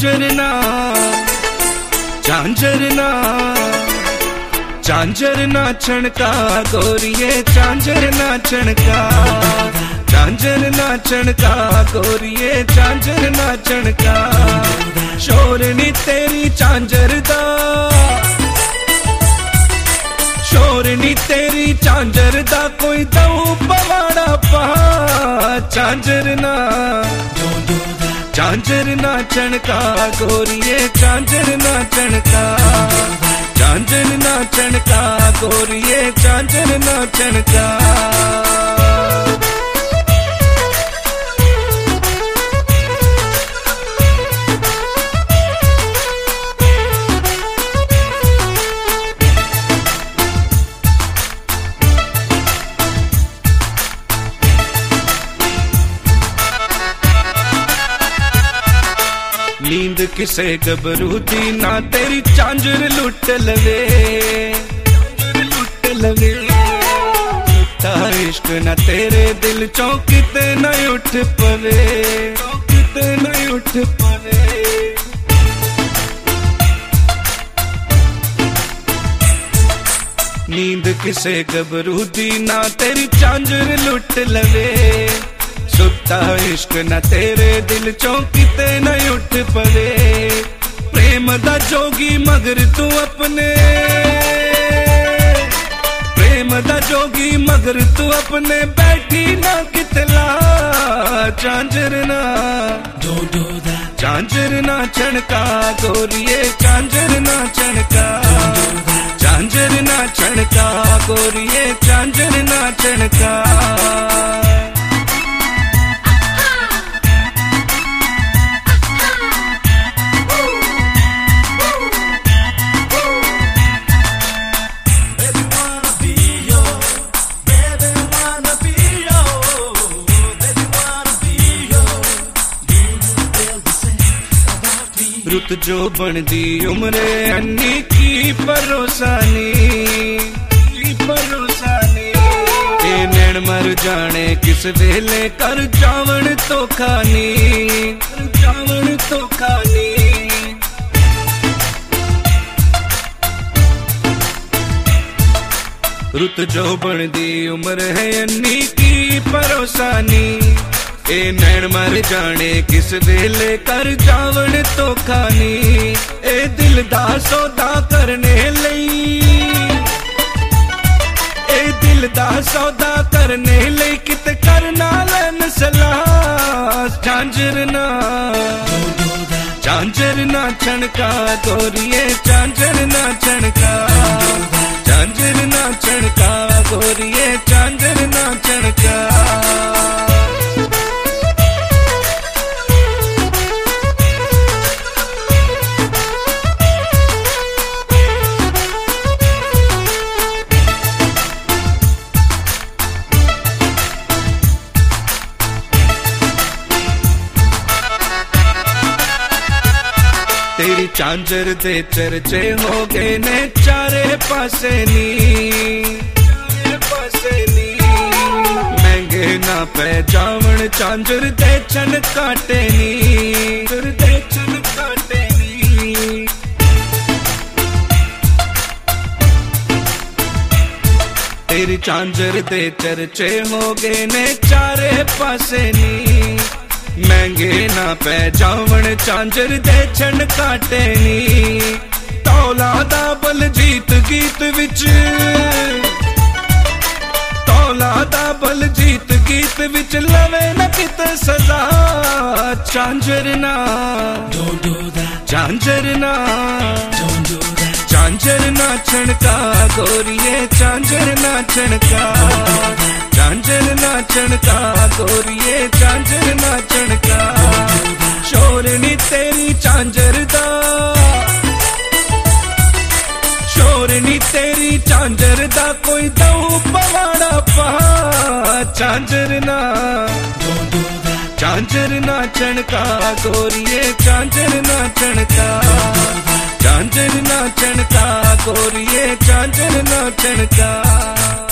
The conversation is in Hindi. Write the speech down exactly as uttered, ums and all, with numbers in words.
झांझरना झांझरना झांझरना छणका गोरिये झांझरना छणका झांझरना छणका गोरिये झांझरना छणका शोरनी तेरी झांझर दा शोरनी तेरी झांझर दा कोई दऊ पवाड़ा पहा झांझरना झांझरना छणका गोरिये झांझरना छणका झांझरना छणका गोरिये झांझरना छणका नींद किसे गबरू दी ना तेरी झांझर लुट लवे लुट लवे इश्क ना तेरे दिल चौ किते न उठ पवे किते न उठ पवे नींद किसे गबरू दी ना तेरी झांझर लुट लवे सुता इश्क न तेरे दिल चौ किते न उठ पवे प्रेम दा जोगी मगर तू अपने प्रेम दा जोगी मगर तू अपने बैठी ना कितला झांझरना झांझरना छणका गोरिये झांझरना छणका झांझरना छणका गोरिये झांझरना छणका रुत जो बनदी उम्रे अन्नी की परोसानी की परोसानी ए नैन मर जाने किस वेले कर जावण तो खानी कर जावण तो खानी रुत जो बनदी उम्र है अन्नी की परोसानी ए नैन मर जाने किस वेले कर जावण तो खानी ए दिल दा सौदा करने लई ए दिल दा सौदा करने लई किते करना लैन सलाह झांझरना झांझरना छणका गोरिये झांझरना छणका झांझरना छणका गोरिये झांझरना छणका तेरी झांझर दे चर्चे हो गए ने चारे पासे नी चारे पासे नी महंगे ना पै जावण झांझर दे छन काटे नी दे छन काटे नी तेरी झांझर दे चर्चे हो गए ने चारे पासे नी महंगे ना पै जावण झांझर दे छन काटे नी तौला दा बल जीत गीत विच तौला दा बल जीत गीत विच लवे न किते सजा झांझरना झांझरना झांझरना छणका गोरिये झांझरना छणका झांझरना छणका गोरिये झांझरना छणका शोरनी तेरी झांझर दा शोरनी तेरी झांझर दा कोई दऊ पवाड़ा पहा झांझरना झांझरना छणका गोरिये झांझरना छणका झांझरना छणका गोरिये झांझरना छणका।